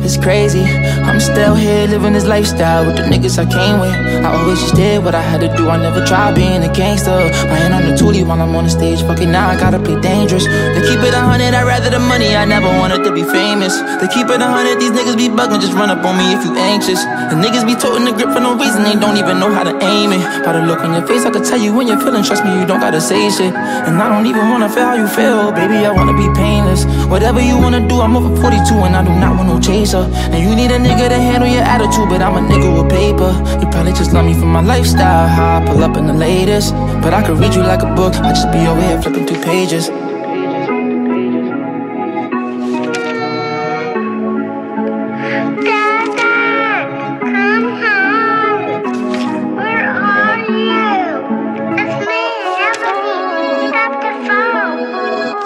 it's crazy. I'm still here living this lifestyle with the niggas I came with. I always just did what I had to do, I never tried being a gangster. My hand on the toolie while I'm on the stage, fucking now I gotta play dangerous. They keep it 100, I'd rather the money, I never wanted to be famous. They keep it 100, these niggas be bugging, just run up on me if you anxious. The niggas be toting the grip for no reason, they don't even know how to aim it. By the look on your face, I could tell you when you're feeling, trust me, you don't gotta say shit. And I don't even wanna feel how you feel, baby, I wanna be painless. Whatever you wanna do, I'm over 42 and I do not want no chaser. And you need a nigga to handle your attitude, but I'm a nigga with paper. You probably just love me for my lifestyle, how I pull up in the latest. But I could read you like a book, I just be over here flipping through pages.